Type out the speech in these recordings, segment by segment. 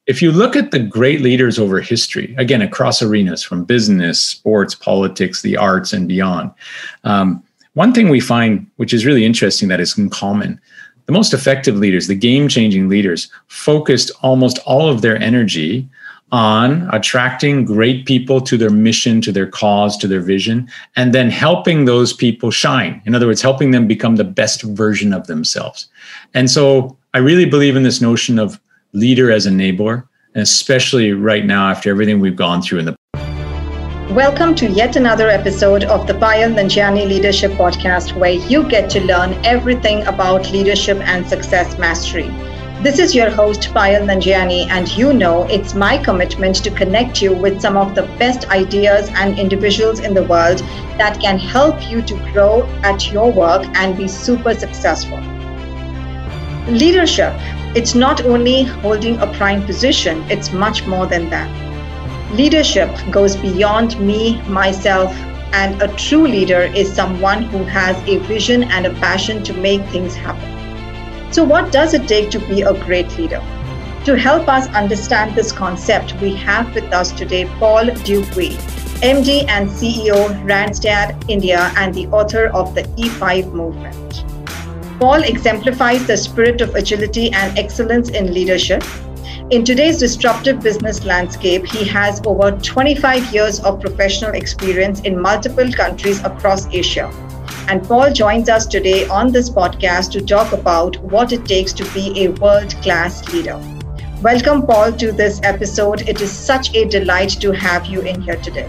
if you look at the great leaders over history, again, across arenas from business, sports, politics, the arts, and beyond, one thing we find, which is really interesting, that is in common, the most effective leaders, the game-changing leaders, focused almost all of their energy on attracting great people to their mission, to their cause, to their vision, and then helping those people shine. In other words, helping them become the best version of themselves. And so I really believe in this notion of leader as enabler, and especially right now after everything we've gone through in the. Welcome to yet another episode of the Payal Nanjiani Leadership Podcast, where you get to learn everything about leadership and success mastery. This is your host, Payal Nanjiani, and you know it's my commitment to connect you with some of the best ideas and individuals in the world that can help you to grow at your work and be super successful. Leadership, it's not only holding a prime position, it's much more than that. Leadership goes beyond me, myself, and a true leader is someone who has a vision and a passion to make things happen. So what does it take to be a great leader? To help us understand this concept, we have with us today Paul Dupuis, MD and CEO, Randstad India, and the author of the E5 movement. Paul exemplifies the spirit of agility and excellence in leadership. In today's disruptive business landscape, he has over 25 years of professional experience in multiple countries across Asia. And Paul joins us today on this podcast to talk about what it takes to be a world-class leader. Welcome, Paul, to this episode. It is such a delight to have you in here today.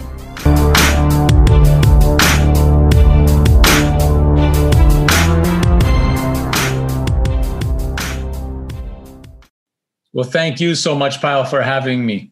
Well, thank you so much, Payal, for having me.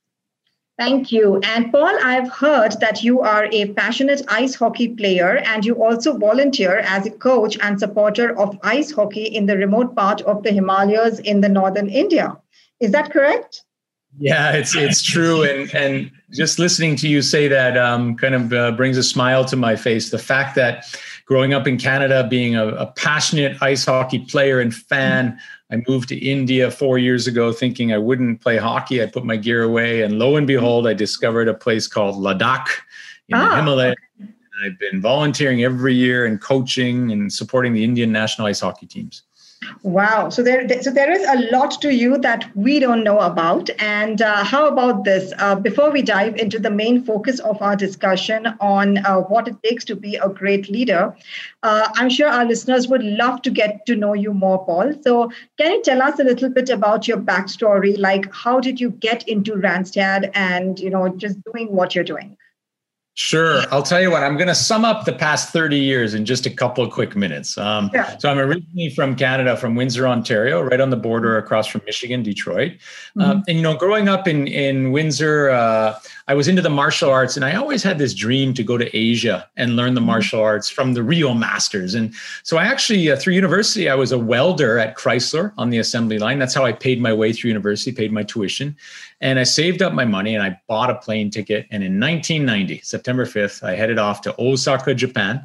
Thank you. And Paul, I've heard that you are a passionate ice hockey player and you also volunteer as a coach and supporter of ice hockey in the remote part of the Himalayas in the northern India. Is that correct? Yeah, it's true. And just listening to you say that brings a smile to my face. The fact that growing up in Canada, being a passionate ice hockey player and fan, I moved to India 4 years ago thinking I wouldn't play hockey. I put my gear away, and lo and behold, I discovered a place called Ladakh in the Himalayas. And I've been volunteering every year and coaching and supporting the Indian national ice hockey teams. Wow. So there is a lot to you that we don't know about. And how about this? Before we dive into the main focus of our discussion on what it takes to be a great leader, I'm sure our listeners would love to get to know you more, Paul. So can you tell us a little bit about your backstory? Like, how did you get into Randstad and, just doing what you're doing? Sure. I'll tell you what, I'm going to sum up the past 30 years in just a couple of quick minutes. So I'm originally from Canada, from Windsor, Ontario, right on the border across from Michigan, Detroit. And, growing up in Windsor, I was into the martial arts, and I always had this dream to go to Asia and learn the martial arts from the real masters. And so I actually, through university, I was a welder at Chrysler on the assembly line. That's how I paid my way through university, paid my tuition. And I saved up my money and I bought a plane ticket. And in 1990, September 5th, I headed off to Osaka, Japan.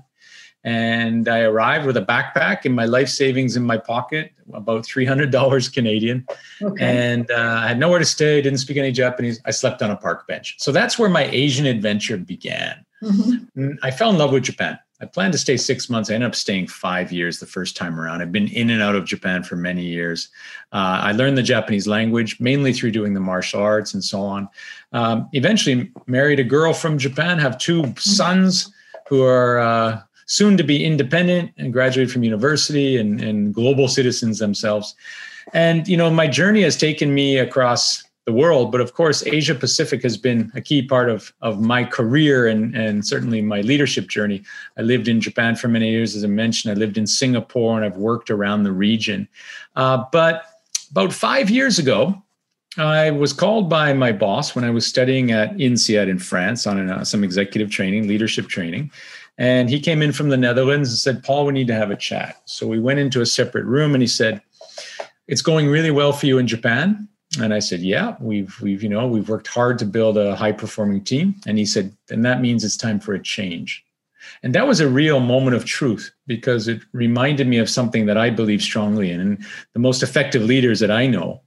And I arrived with a backpack and my life savings in my pocket, about $300 Canadian. Okay. And I had nowhere to stay, didn't speak any Japanese. I slept on a park bench. So that's where my Asian adventure began. I fell in love with Japan. I planned to stay 6 months. I ended up staying 5 years the first time around. I've been in and out of Japan for many years. I learned the Japanese language, mainly through doing the martial arts and so on. Eventually married a girl from Japan, have two sons who are soon to be independent and graduated from university and global citizens themselves. And, my journey has taken me across the world, but of course, Asia Pacific has been a key part of my career and certainly my leadership journey. I lived in Japan for many years, as I mentioned. I lived in Singapore and I've worked around the region. But about 5 years ago, I was called by my boss when I was studying at INSEAD in France on some executive training, leadership training. And he came in from the Netherlands and said, Paul, we need to have a chat. So we went into a separate room and he said, it's going really well for you in Japan. And I said, yeah, we've worked hard to build a high performing team. And he said, and that means it's time for a change. And that was a real moment of truth because it reminded me of something that I believe strongly in. And the most effective leaders that I know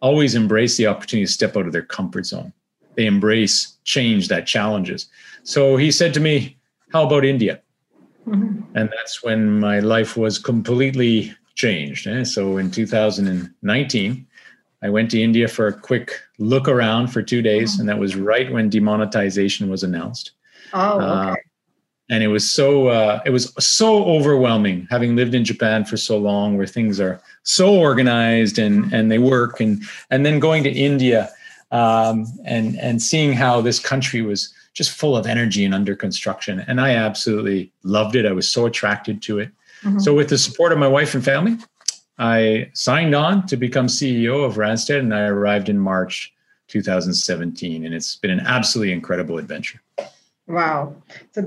always embrace the opportunity to step out of their comfort zone. They embrace change that challenges. So he said to me, how about India? Mm-hmm. And that's when my life was completely changed. So in 2019, I went to India for a quick look around for 2 days. And that was right when demonetization was announced. Oh, okay. And it was so overwhelming, having lived in Japan for so long, where things are so organized and they work, and then going to India and seeing how this country was just full of energy and under construction. And I absolutely loved it. I was so attracted to it. Mm-hmm. So with the support of my wife and family, I signed on to become CEO of Randstad, and I arrived in March 2017, and it's been an absolutely incredible adventure. Wow. So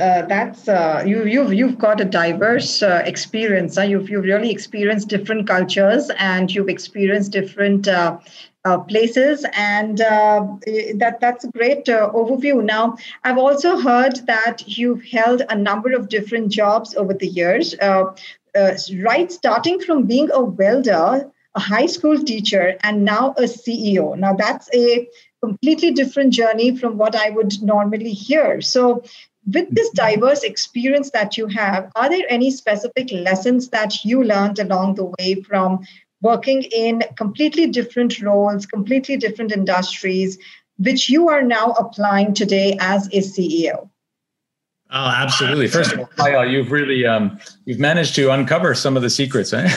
you've got a diverse experience. You've really experienced different cultures, and you've experienced different places, and that's a great overview. Now, I've also heard that you've held a number of different jobs over the years, right, starting from being a welder, a high school teacher, and now a CEO. Now, that's a completely different journey from what I would normally hear. So with this diverse experience that you have, are there any specific lessons that you learned along the way from working in completely different roles, completely different industries, which you are now applying today as a CEO? Oh, absolutely. First of all, Payal, you've really you've managed to uncover some of the secrets. Eh?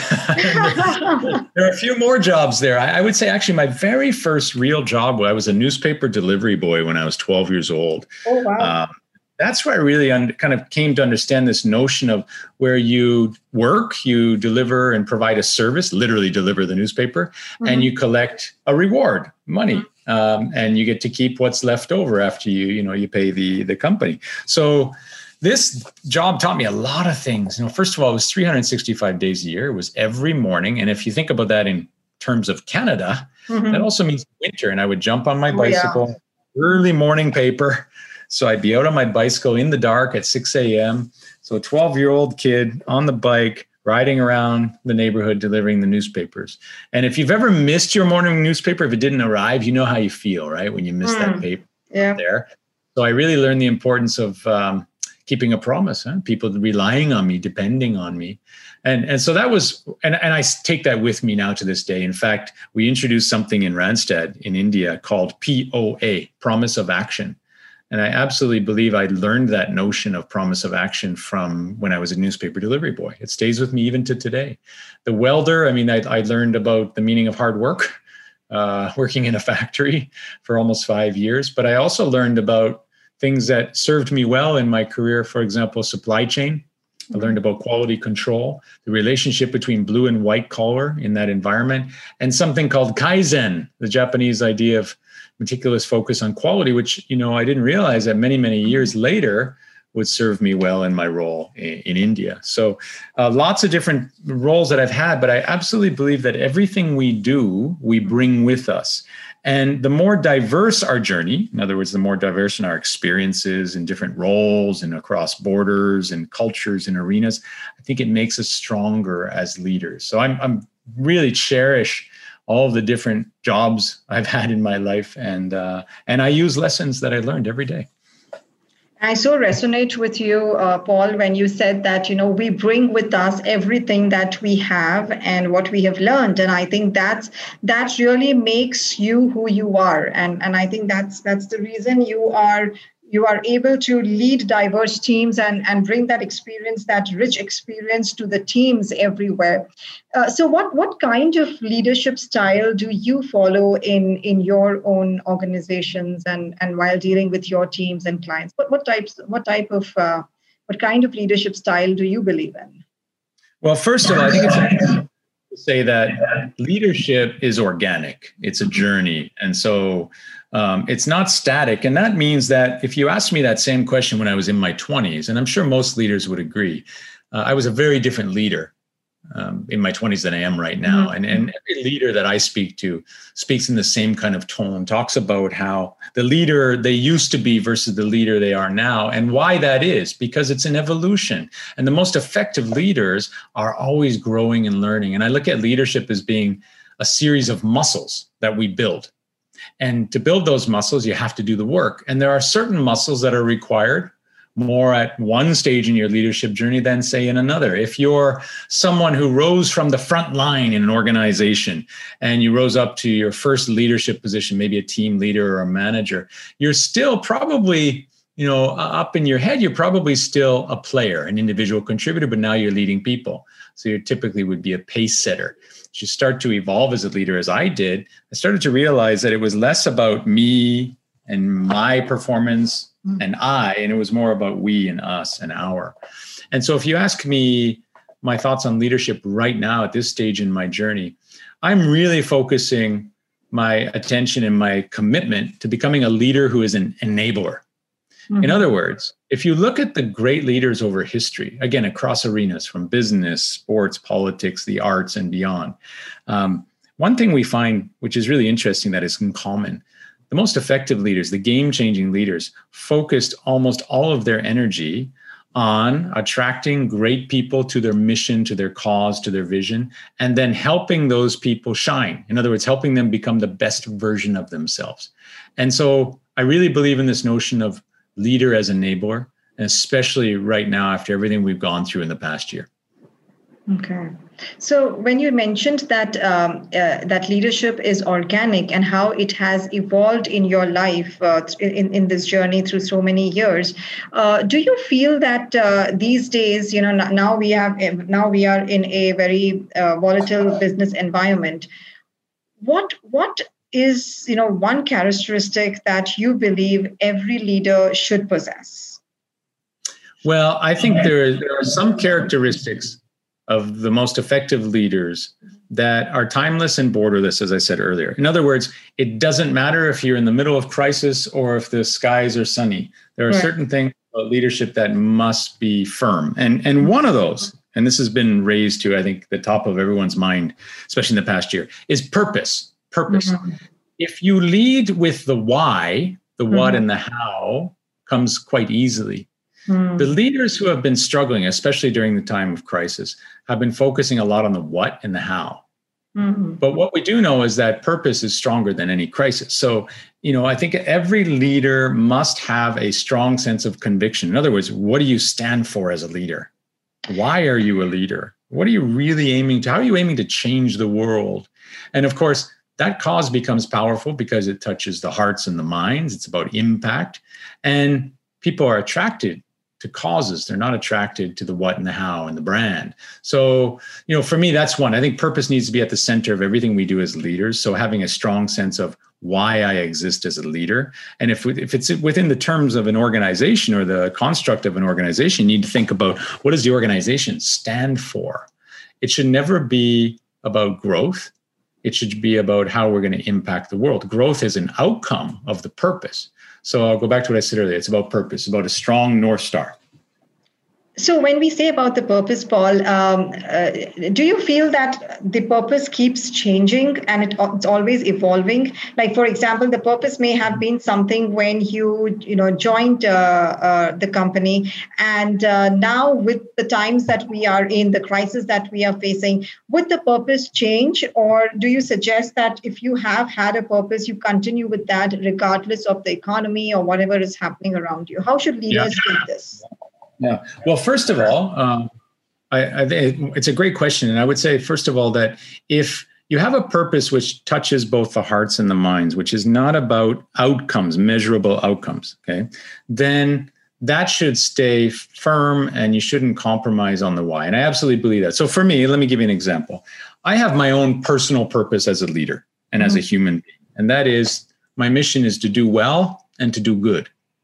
There are a few more jobs there. I would say actually my very first real job, I was a newspaper delivery boy when I was 12 years old. Oh, wow. That's where I really kind of came to understand this notion of where you work, you deliver and provide a service, literally deliver the newspaper, mm-hmm. and you collect a reward, money. Mm-hmm. And you get to keep what's left over after you pay the company. So this job taught me a lot of things. First of all, it was 365 days a year. It was every morning. And if you think about that in terms of Canada, mm-hmm. that also means winter. And I would jump on my bicycle, early morning paper. So I'd be out on my bicycle in the dark at 6 a.m. So a 12-year-old kid on the bike, riding around the neighborhood, delivering the newspapers. And if you've ever missed your morning newspaper, if it didn't arrive, you know how you feel, right? When you miss that paper there. So I really learned the importance of keeping a promise, people relying on me, depending on me. And so that was, and I take that with me now to this day. In fact, we introduced something in Randstad in India called POA, Promise of Action. And I absolutely believe I learned that notion of promise of action from when I was a newspaper delivery boy. It stays with me even to today. The welder, I learned about the meaning of hard work, working in a factory for almost 5 years. But I also learned about things that served me well in my career. For example, supply chain. I learned about quality control, the relationship between blue and white collar in that environment, and something called Kaizen, the Japanese idea of meticulous focus on quality, which, I didn't realize that many, many years later would serve me well in my role in India. So lots of different roles that I've had, but I absolutely believe that everything we do, we bring with us. And the more diverse our journey, in other words, the more diverse in our experiences in different roles and across borders and cultures and arenas, I think it makes us stronger as leaders. So I'm really cherish all of the different jobs I've had in my life, and I use lessons that I learned every day. I so resonate with you, Paul, when you said that, we bring with us everything that we have and what we have learned. And I think that really makes you who you are. And I think that's the reason you are able to lead diverse teams and bring that experience, that rich experience to the teams everywhere. So what kind of leadership style do you follow in your own organizations and while dealing with your teams and clients? What kind of leadership style do you believe in? Well, first of all, I think it's important to say that leadership is organic. It's a journey. And so it's not static. And that means that if you asked me that same question when I was in my 20s, and I'm sure most leaders would agree, I was a very different leader in my 20s than I am right now. Mm-hmm. And every leader that I speak to speaks in the same kind of tone, talks about how the leader they used to be versus the leader they are now, and why that is, because it's an evolution. And the most effective leaders are always growing and learning. And I look at leadership as being a series of muscles that we build. And to build those muscles, you have to do the work. And there are certain muscles that are required more at one stage in your leadership journey than, say, in another. If you're someone who rose from the front line in an organization and you rose up to your first leadership position, maybe a team leader or a manager, you're still probably, up in your head, you're probably still a player, an individual contributor, but now you're leading people. So you typically would be a pace setter. As you start to evolve as a leader, as I did, I started to realize that it was less about me and my performance and it was more about we and us and our. And so if you ask me my thoughts on leadership right now at this stage in my journey, I'm really focusing my attention and my commitment to becoming a leader who is an enabler. Mm-hmm. In other words, if you look at the great leaders over history, again, across arenas from business, sports, politics, the arts, and beyond, one thing we find, which is really interesting, that is in common, the most effective leaders, the game-changing leaders, focused almost all of their energy on attracting great people to their mission, to their cause, to their vision, and then helping those people shine. In other words, helping them become the best version of themselves. And so I really believe in this notion of leader as enabler, and especially right now after everything we've gone through in the past year. Okay. So when you mentioned that that leadership is organic and how it has evolved in your life in this journey through so many years, do you feel that these days, now we are in a very volatile business environment? What is one characteristic that you believe every leader should possess? Well, I think there are some characteristics of the most effective leaders that are timeless and borderless, as I said earlier. In other words, it doesn't matter if you're in the middle of crisis or if the skies are sunny. There are certain things about leadership that must be firm. And one of those, and this has been raised to, I think, the top of everyone's mind, especially in the past year, is purpose. Purpose. Mm-hmm. If you lead with the why, the what and the how comes quite easily. The leaders who have been struggling, especially during the time of crisis, have been focusing a lot on the what and the how. Mm-hmm. But what we do know is that purpose is stronger than any crisis. So, I think every leader must have a strong sense of conviction. In other words, what do you stand for as a leader? Why are you a leader? What are you really aiming to? How are you aiming to change the world? And of course, that cause becomes powerful because it touches the hearts and the minds. It's about impact. And people are attracted to causes. They're not attracted to the what and the how and the brand. So, for me, that's one. I think purpose needs to be at the center of everything we do as leaders. So having a strong sense of why I exist as a leader. And if it's within the terms of an organization or the construct of an organization, you need to think about, what does the organization stand for? It should never be about growth. It should be about how we're going to impact the world. Growth is an outcome of the purpose. So I'll go back to what I said earlier. It's about purpose, about a strong North Star. So when we say about the purpose, Paul, do you feel that the purpose keeps changing and it's always evolving? Like, for example, the purpose may have been something when you joined the company, and now with the times that we are in, the crisis that we are facing, would the purpose change? Or do you suggest that if you have had a ppurpose, you continue with that regardless of the economy or whatever is happening around you? How should leaders take this? Yeah. Well, first of all, it's a great question. And I would say, first of all, that if you have a purpose which touches both the hearts and the minds, which is not about outcomes, measurable outcomes, okay, then that should stay firm and you shouldn't compromise on the why. And I absolutely believe that. So for me, let me give you an example. I have my own personal purpose as a leader and as a human being. And that is, my mission is to do well and to do good.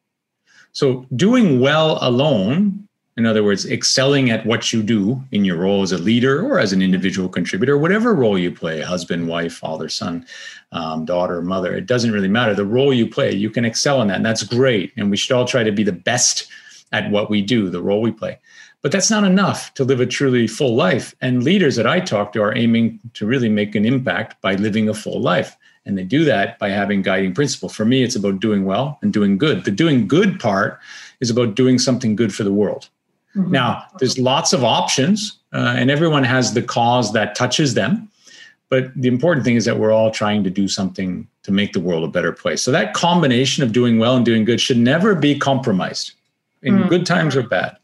So doing well alone, in other words, excelling at what you do in your role as a leader or as an individual contributor, whatever role you play, husband, wife, father, son, daughter, mother, it doesn't really matter. The role you play, you can excel in that. And that's great. And we should all try to be the best at what we do, the role we play. But that's not enough to live a truly full life. And leaders that I talk to are aiming to really make an impact by living a full life. And they do that by having guiding principle. For me, it's about doing well and doing good. The doing good part is about doing something good for the world. Now, there's lots of options, and everyone has the cause that touches them. But the important thing is that we're all trying to do something to make the world a better place. So that combination of doing well and doing good should never be compromised in good times or bad.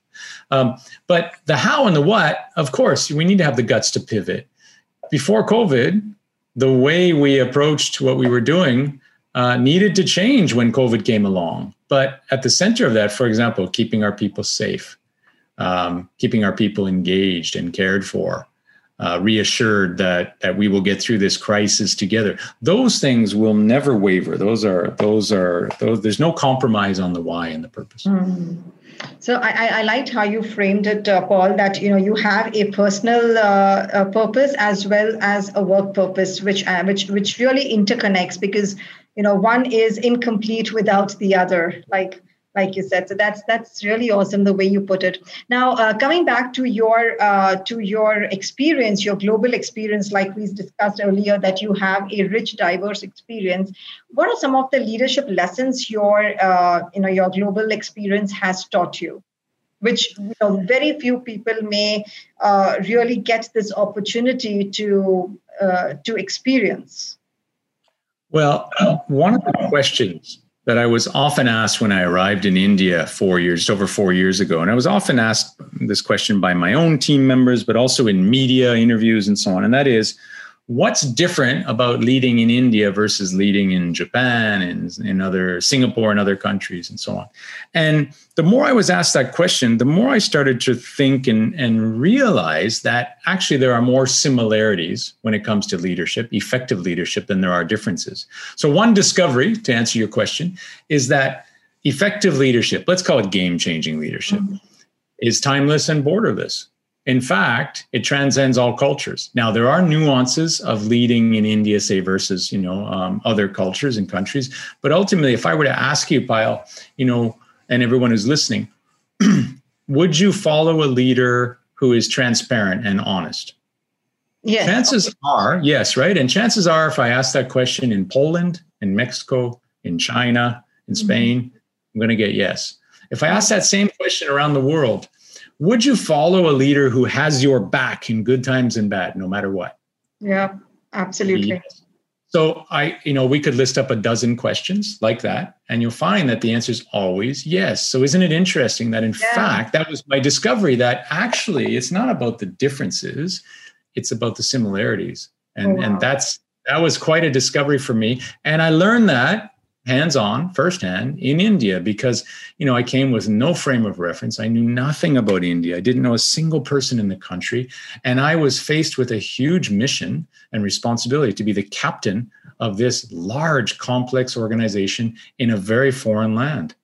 But the how and the what, of course, we need to have the guts to pivot. Before COVID, the way we approached what we were doing needed to change when COVID came along. But at the center of that, for example, keeping our people safe, keeping our people engaged and cared for, reassured that we will get through this crisis together. Those things will never waver. Those there's no compromise on the why and the purpose. So I liked how you framed it, Paul, that you have a personal purpose as well as a work purpose, which really interconnects, because one is incomplete without the other, like you said. So that's really awesome the way you put it. Now, coming back to your experience, your global experience, like we discussed earlier, that you have a rich, diverse experience. What are some of the leadership lessons your global experience has taught you, which very few people may really get this opportunity to experience? Well, one of the questions that I was often asked when I arrived in India just over 4 years ago. And I was often asked this question by my own team members, but also in media interviews and so on. And that is, what's different about leading in India versus leading in Japan and in other Singapore and other countries and so on? And the more I was asked that question, the more I started to think and realize that actually there are more similarities when it comes to leadership, effective leadership, than there are differences. So one discovery, to answer your question, is that effective leadership, let's call it game-changing leadership, is timeless and borderless. In fact, it transcends all cultures. Now, there are nuances of leading in India, say, versus, other cultures and countries. But ultimately, if I were to ask you, Payal, and everyone who's listening, would you follow a leader who is transparent and honest? Yes. Chances are, yes, right? And chances are, if I ask that question in Poland, in Mexico, in China, in Spain, I'm going to get yes. If I ask that same question around the world, would you follow a leader who has your back in good times and bad, no matter what? Yeah, absolutely. Yes. So we could list up a dozen questions like that, and you'll find that the answer is always yes. So isn't it interesting that in fact, that was my discovery, that actually it's not about the differences, it's about the similarities. And that was quite a discovery for me. And I learned that hands-on, firsthand, in India, because, I came with no frame of reference. I knew nothing about India. I didn't know a single person in the country. And I was faced with a huge mission and responsibility to be the captain of this large, complex organization in a very foreign land.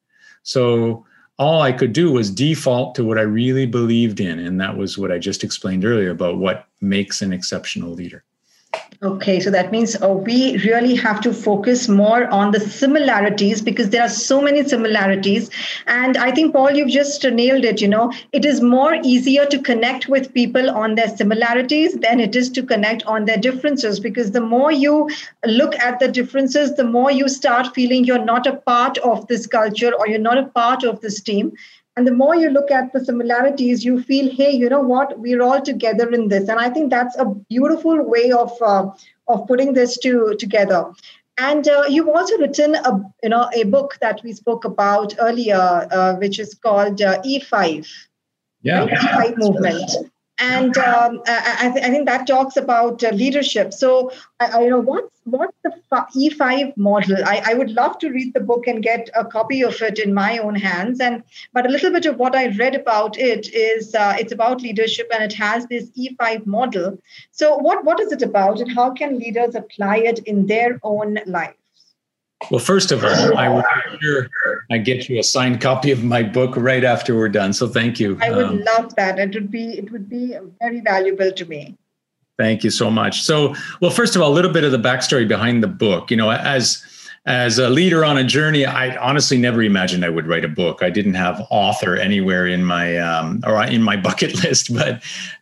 So all I could do was default to what I really believed in. And that was what I just explained earlier about what makes an exceptional leader. Okay, so that means we really have to focus more on the similarities, because there are so many similarities. And I think, Paul, you've just nailed it. It is more easier to connect with people on their similarities than it is to connect on their differences, because the more you look at the differences, the more you start feeling you're not a part of this culture or you're not a part of this team. And the more you look at the similarities, you feel, hey, you know what, we're all together in this. And I think that's a beautiful way of putting this together. And you've also written a book that we spoke about earlier, which is called E5. Yeah. Right? E5 movement. And I think that talks about leadership. So, what's the E5 model? I would love to read the book and get a copy of it in my own hands. But a little bit of what I read about it is it's about leadership, and it has this E5 model. So, what is it about, and how can leaders apply it in their own lives? Well, first of all, I will make sure I get you a signed copy of my book right after we're done. So thank you. I would love that. It would be very valuable to me. Thank you so much. So, well, first of all, a little bit of the backstory behind the book. As a leader on a journey, I honestly never imagined I would write a book. I didn't have author anywhere in my or in my bucket list. But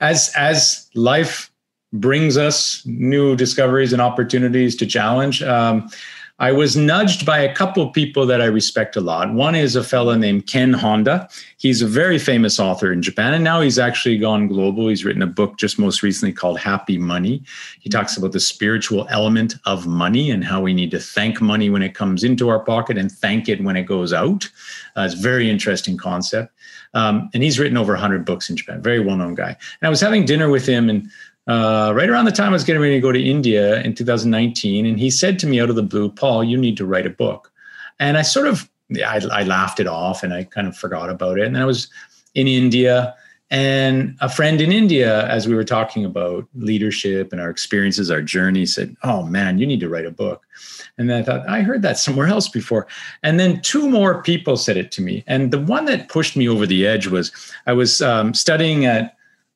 as life brings us new discoveries and opportunities to challenge, I was nudged by a couple of people that I respect a lot. One is a fellow named Ken Honda. He's a very famous author in Japan, and now he's actually gone global. He's written a book just most recently called Happy Money. He talks about the spiritual element of money and how we need to thank money when it comes into our pocket and thank it when it goes out. It's a very interesting concept. And he's written over 100 books in Japan, very well-known guy. And I was having dinner with him, and right around the time I was getting ready to go to India in 2019, and he said to me out of the blue, Paul, you need to write a book. And I sort of, I laughed it off and I kind of forgot about it. And then I was in India, and a friend in India, as we were talking about leadership and our experiences, our journey, said, oh man, you need to write a book. And then I thought, I heard that somewhere else before. And then two more people said it to me. And the one that pushed me over the edge was, I was studying at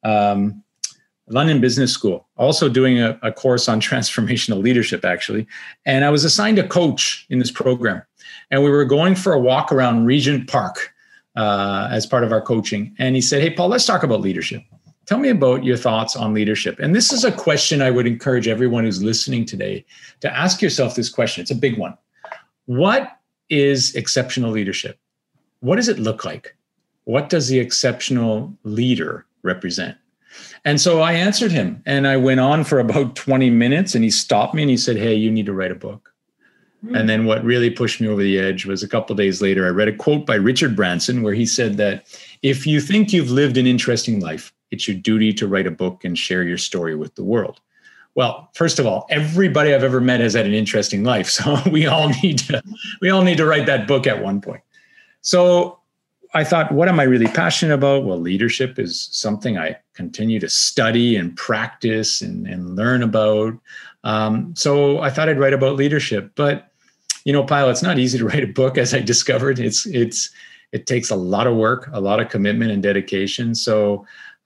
London Business School, also doing a course on transformational leadership, actually. And I was assigned a coach in this program. And we were going for a walk around Regent Park as part of our coaching. And he said, hey, Paul, let's talk about leadership. Tell me about your thoughts on leadership. And this is a question I would encourage everyone who's listening today to ask yourself this question. It's a big one. What is exceptional leadership? What does it look like? What does the exceptional leader represent? And so I answered him, and I went on for about 20 minutes, and he stopped me and he said, hey, you need to write a book. And then what really pushed me over the edge was a couple of days later, I read a quote by Richard Branson where he said that if you think you've lived an interesting life, it's your duty to write a book and share your story with the world. Well, first of all, everybody I've ever met has had an interesting life. So we all need to write that book at one point. So I thought, what am I really passionate about? Well, leadership is something I continue to study and practice and learn about. So I thought I'd write about leadership. But, you know, Pyle, it's not easy to write a book, as I discovered. It takes a lot of work, a lot of commitment and dedication. So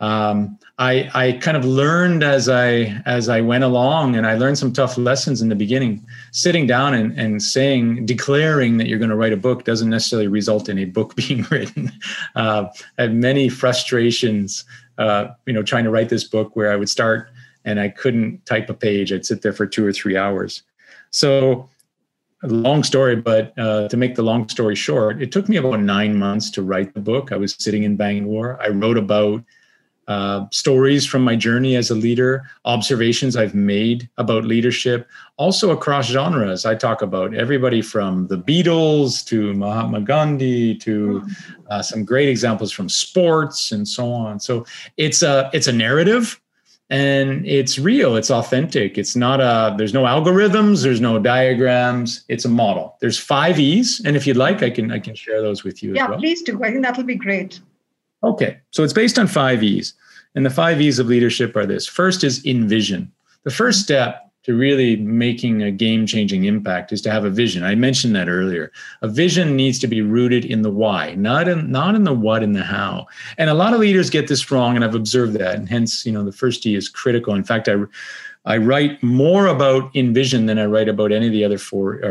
I kind of learned as I went along, and I learned some tough lessons in the beginning. Sitting down and declaring that you're going to write a book doesn't necessarily result in a book being written. I had many frustrations, trying to write this book where I would start and I couldn't type a page. I'd sit there for 2 or 3 hours. So a long story, but to make the long story short, it took me about 9 months to write the book. I was sitting in Bangalore. I wrote about stories from my journey as a leader, observations I've made about leadership, also across genres. I talk about everybody from the Beatles to Mahatma Gandhi to some great examples from sports and so on. So it's a narrative, and it's real, it's authentic. It's not there's no algorithms, there's no diagrams. It's a model. There's 5 E's, and if you'd like, I can share those with you as well. Yeah, please do. I think that'll be great. Okay, so it's based on 5 E's. And the 5 E's of leadership are this. First is envision. The first step to really making a game-changing impact is to have a vision. I mentioned that earlier. A vision needs to be rooted in the why, not in the what and the how. And a lot of leaders get this wrong, and I've observed that. And hence, the first E is critical. In fact, I write more about envision than I write about any of the other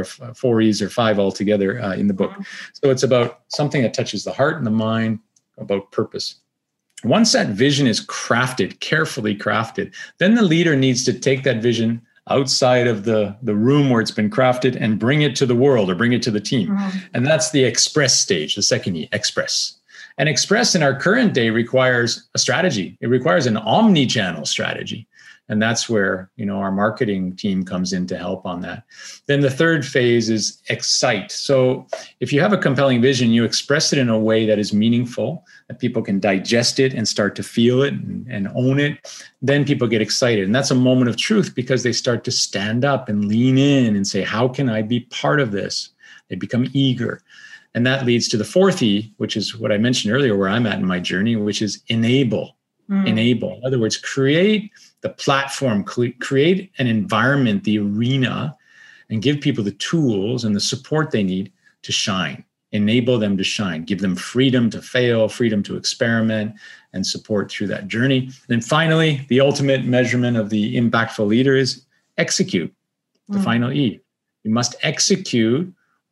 4 E's or 5 altogether in the book. So it's about something that touches the heart and the mind, about purpose. Once that vision is crafted, carefully crafted, then the leader needs to take that vision outside of the room where it's been crafted and bring it to the world or bring it to the team. And that's the express stage, the second E, express. And express in our current day requires a strategy. It requires an omni-channel strategy. And that's where, our marketing team comes in to help on that. Then the third phase is excite. So if you have a compelling vision, you express it in a way that is meaningful, that people can digest it and start to feel it and own it. Then people get excited. And that's a moment of truth because they start to stand up and lean in and say, how can I be part of this? They become eager. And that leads to the fourth E, which is what I mentioned earlier, where I'm at in my journey, which is enable. Enable. In other words, create the platform, create an environment, the arena, and give people the tools and the support they need to shine. Enable them to shine. Give them freedom to fail, freedom to experiment, and support through that journey. And then finally, the ultimate measurement of the impactful leader is execute, the final E. You must execute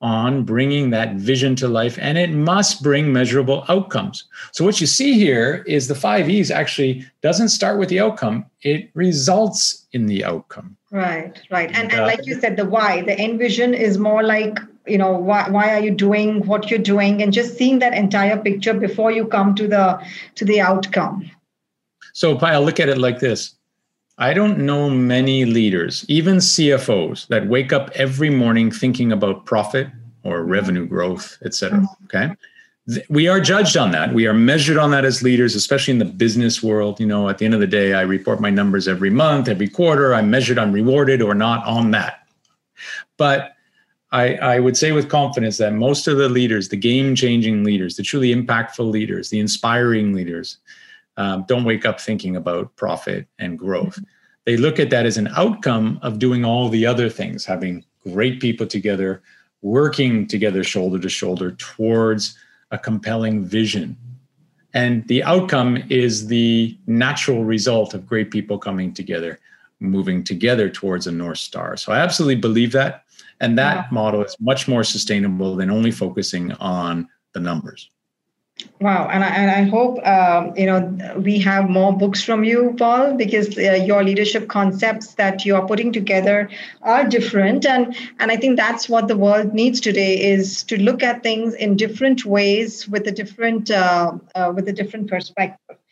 on bringing that vision to life, and it must bring measurable outcomes. So what you see here is the 5 E's actually doesn't start with the outcome, it results in the outcome. Right. And like you said, the why, the end vision is more like, why are you doing what you're doing, and just seeing that entire picture before you come to the outcome. So I'll look at it like this. I don't know many leaders, even CFOs, that wake up every morning thinking about profit or revenue growth, et cetera. Okay. We are judged on that. We are measured on that as leaders, especially in the business world. At the end of the day, I report my numbers every month, every quarter. I'm measured, I'm rewarded or not on that. But I would say with confidence that most of the leaders, the game-changing leaders, the truly impactful leaders, the inspiring leaders, don't wake up thinking about profit and growth. They look at that as an outcome of doing all the other things, having great people together, working together shoulder to shoulder towards a compelling vision. And the outcome is the natural result of great people coming together, moving together towards a North Star. So I absolutely believe that. And that model is much more sustainable than only focusing on the numbers. Wow. And I hope, we have more books from you, Paul, because your leadership concepts that you are putting together are different. And I think that's what the world needs today, is to look at things in different ways with a different perspective.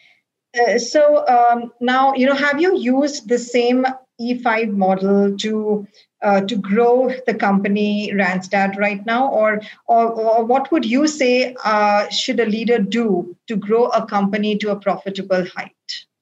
Now, have you used the same E5 model to grow the company Randstad right now, or what would you say should a leader do to grow a company to a profitable height?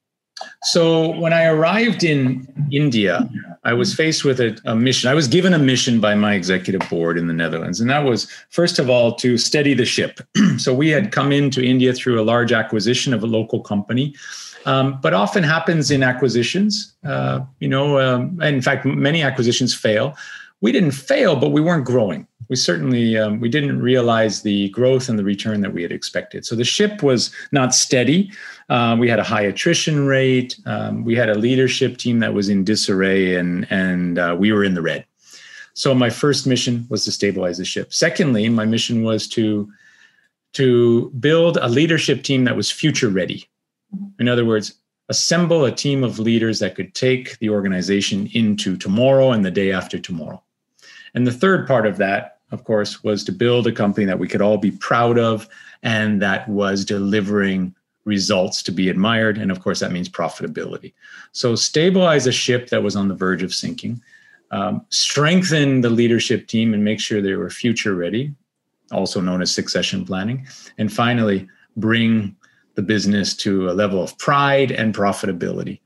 So when I arrived in India, I was faced with a mission. I was given a mission by my executive board in the Netherlands, and that was, first of all, to steady the ship. So we had come into India through a large acquisition of a local company. But often happens in acquisitions, in fact, many acquisitions fail. We didn't fail, but we weren't growing. We certainly, we didn't realize the growth and the return that we had expected. So the ship was not steady. We had a high attrition rate. We had a leadership team that was in disarray, and we were in the red. So my first mission was to stabilize the ship. Secondly, my mission was to build a leadership team that was future ready. In other words, assemble a team of leaders that could take the organization into tomorrow and the day after tomorrow. And the third part of that, of course, was to build a company that we could all be proud of and that was delivering results to be admired. And of course, that means profitability. So stabilize a ship that was on the verge of sinking, strengthen the leadership team and make sure they were future ready, also known as succession planning. And finally, bring the business to a level of pride and profitability.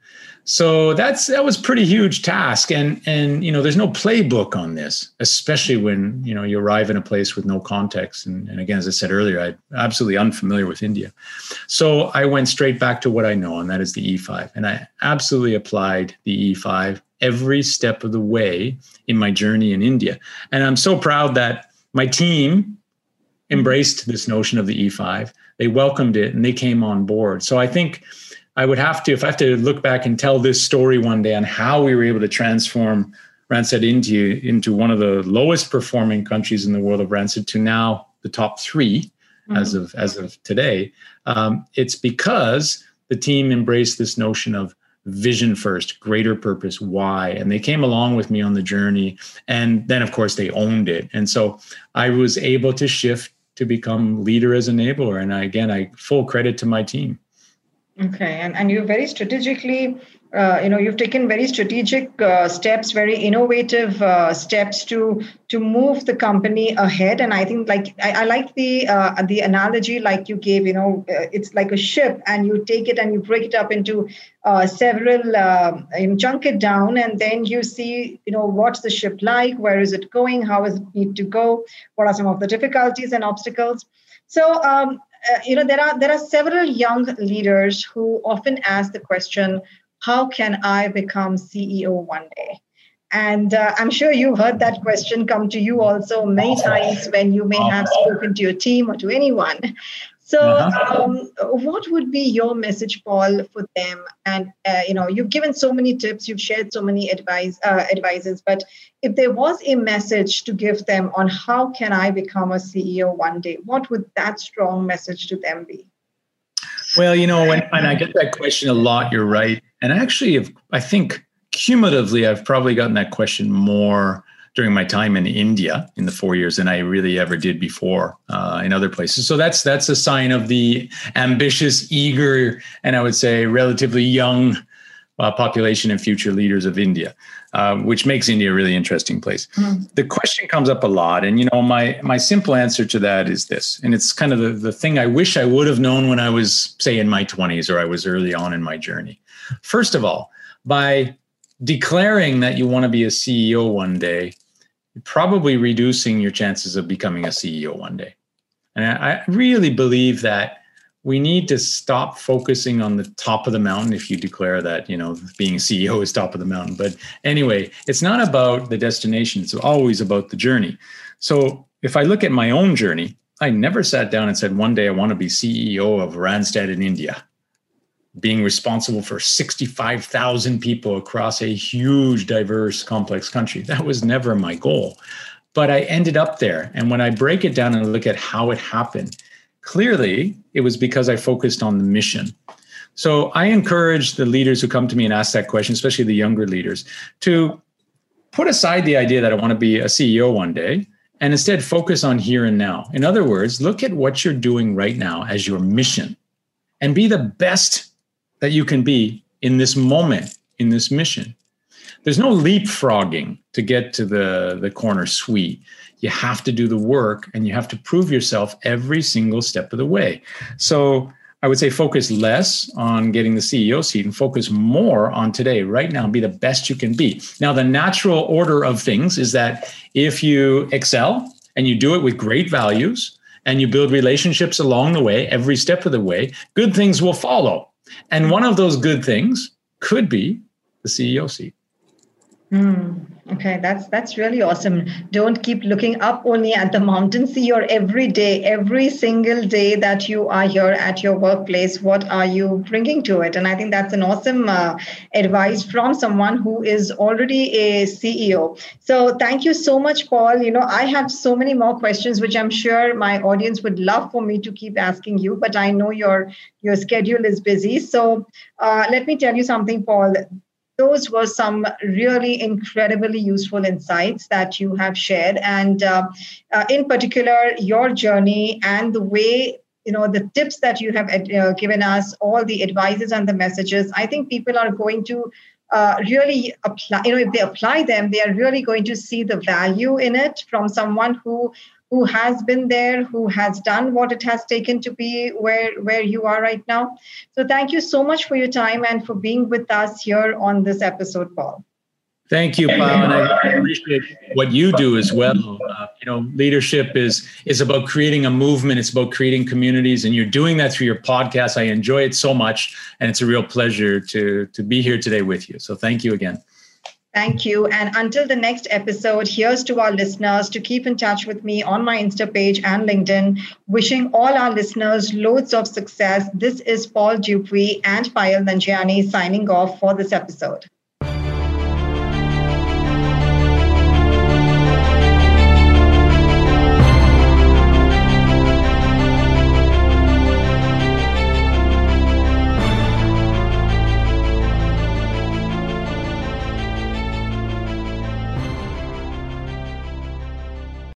So that was a pretty huge task. And there's no playbook on this, especially when, you arrive in a place with no context. And again, as I said earlier, I'm absolutely unfamiliar with India. So I went straight back to what I know, and that is the E5. And I absolutely applied the E5 every step of the way in my journey in India. And I'm so proud that my team embraced this notion of the E5. They welcomed it and they came on board. So I think I would have to, if I have to look back and tell this story one day on how we were able to transform Randstad India into one of the lowest performing countries in the world of Randstad to now the top 3 as of today, it's because the team embraced this notion of vision first, greater purpose, why, and they came along with me on the journey. And then, of course, they owned it. And so I was able to shift to become leader as enabler. And I full credit to my team. Okay. And you very strategically, you've taken very strategic steps, very innovative steps to move the company ahead. And I think I like the analogy like you gave, it's like a ship and you take it and you break it up into several, chunk it down, and then you see, what's the ship like, where is it going, how does it need to go, what are some of the difficulties and obstacles. So, there are several young leaders who often ask the question, how can I become CEO one day? And I'm sure you heard that question come to you also many times when you may have spoken to your team or to anyone. So, what would be your message, Paul, for them? And you've given so many tips, you've shared so many advices. But if there was a message to give them on how can I become a CEO one day, what would that strong message to them be? Well, when I get that question a lot, you're right. And actually, I think cumulatively, I've probably gotten that question more during my time in India in the 4 years than I really ever did before in other places. So that's a sign of the ambitious, eager, and I would say relatively young population and future leaders of India, which makes India a really interesting place. The question comes up a lot. And, my simple answer to that is this, and it's kind of the thing I wish I would have known when I was, say, in my 20s or I was early on in my journey. First of all, by declaring that you want to be a CEO one day, you're probably reducing your chances of becoming a CEO one day. And I really believe that we need to stop focusing on the top of the mountain if you declare that, being a CEO is top of the mountain. But anyway, it's not about the destination. It's always about the journey. So if I look at my own journey, I never sat down and said, one day I want to be CEO of Randstad in India, being responsible for 65,000 people across a huge, diverse, complex country. That was never my goal. But I ended up there. And when I break it down and look at how it happened, clearly it was because I focused on the mission. So I encourage the leaders who come to me and ask that question, especially the younger leaders, to put aside the idea that I want to be a CEO one day and instead focus on here and now. In other words, look at what you're doing right now as your mission and be the best that you can be in this moment, in this mission. There's no leapfrogging to get to the corner suite. You have to do the work and you have to prove yourself every single step of the way. So I would say focus less on getting the CEO seat and focus more on today, right now, and be the best you can be. Now, the natural order of things is that if you excel and you do it with great values and you build relationships along the way, every step of the way, good things will follow. And one of those good things could be the CEO seat. Okay, that's really awesome. Don't keep looking up only at the mountain. See your every day, every single day that you are here at your workplace. What are you bringing to it? And I think that's an awesome advice from someone who is already a CEO. So thank you so much, Paul. I have so many more questions, which I'm sure my audience would love for me to keep asking you, but I know your schedule is busy. So let me tell you something, Paul. Those were some really incredibly useful insights that you have shared. And in particular, your journey and the way, the tips that you have given us, all the advices and the messages, I think people are going to really apply, if they apply them, they are really going to see the value in it from someone who has been there, who has done what it has taken to be where you are right now. So thank you so much for your time and for being with us here on this episode, Paul. Thank you, Paul. And I appreciate what you do as well. Leadership is about creating a movement. It's about creating communities. And you're doing that through your podcast. I enjoy it so much. And it's a real pleasure to be here today with you. So thank you again. Thank you. And until the next episode, here's to our listeners to keep in touch with me on my Insta page and LinkedIn. Wishing all our listeners loads of success. This is Paul Dupuy and Payal Nanjiani signing off for this episode.